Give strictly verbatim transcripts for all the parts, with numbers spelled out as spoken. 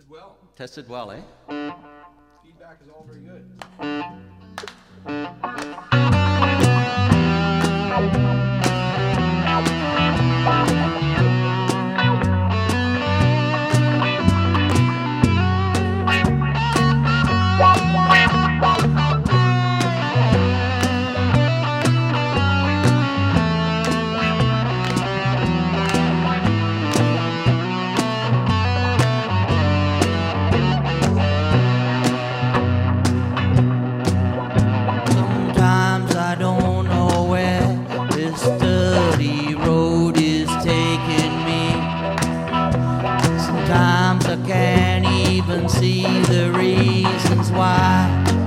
well. Tested well, eh? Feedback is all very good. Sometimes I don't know where this dirty road is taking me. Sometimes I can't even see the reasons why.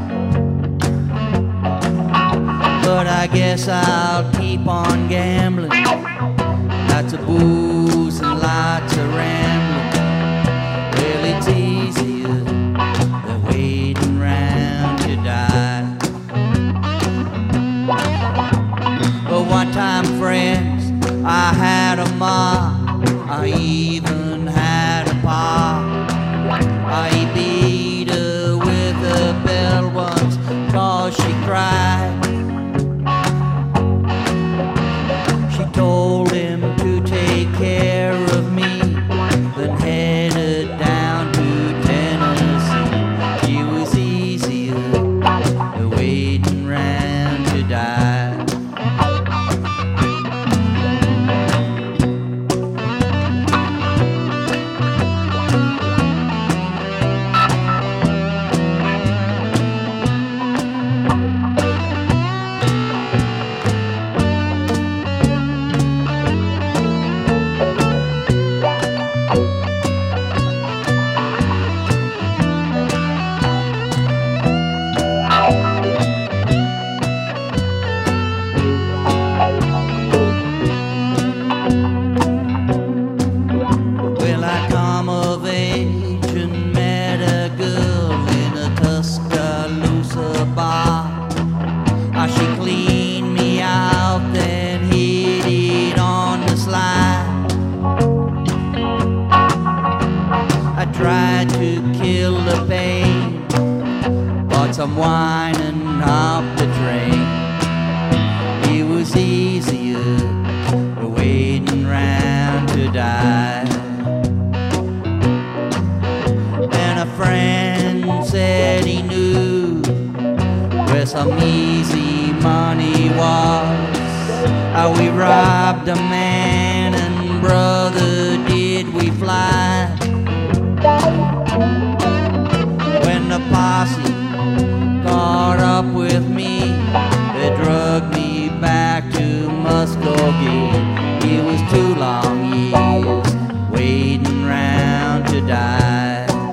But I guess I'll keep on gambling. Lots of booze and lots of rambling. Well, it's easier than waiting round to die. But one time, friends, I had a ma, I even had a pa. I beat her with a bell once 'cause she cried. She told him to take care of me, then headed down to Tennessee. It was easier than waiting round to die. Well, I come of age and met a girl in a Tuscaloosa bar. Ah, she cleaned me out, then hit it on the slide. I tried to kill the pain, bought some wine and hopped the train. It was easier waiting round to die. And a friend said he knew where some easy money was. How we robbed a man and brother did we fly. When the posse caught up with me, they drugged me back to Muskogee. It was two long years waiting round to die.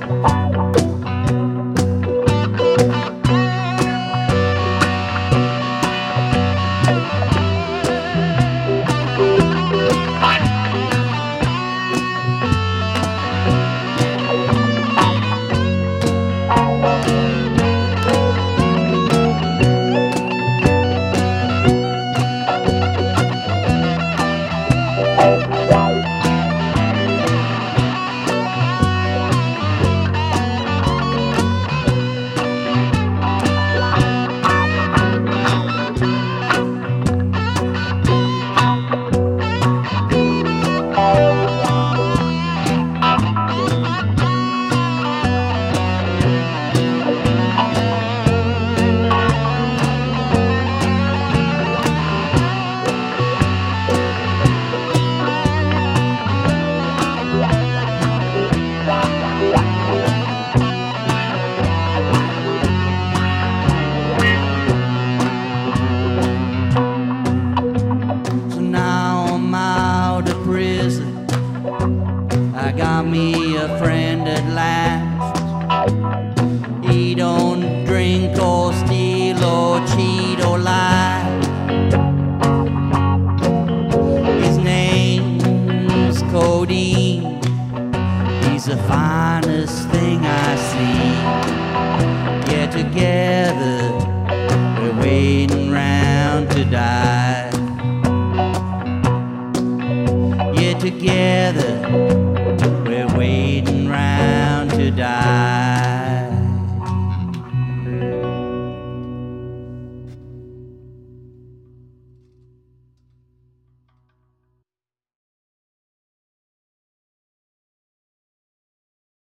So now I'm out of prison. I got me a friend at last. He don't drink or steal or cheat or lie. His name's Codeine. He's the finest thing I see. Yeah, together we're waiting round to die. Yeah, together we're waiting round to to die.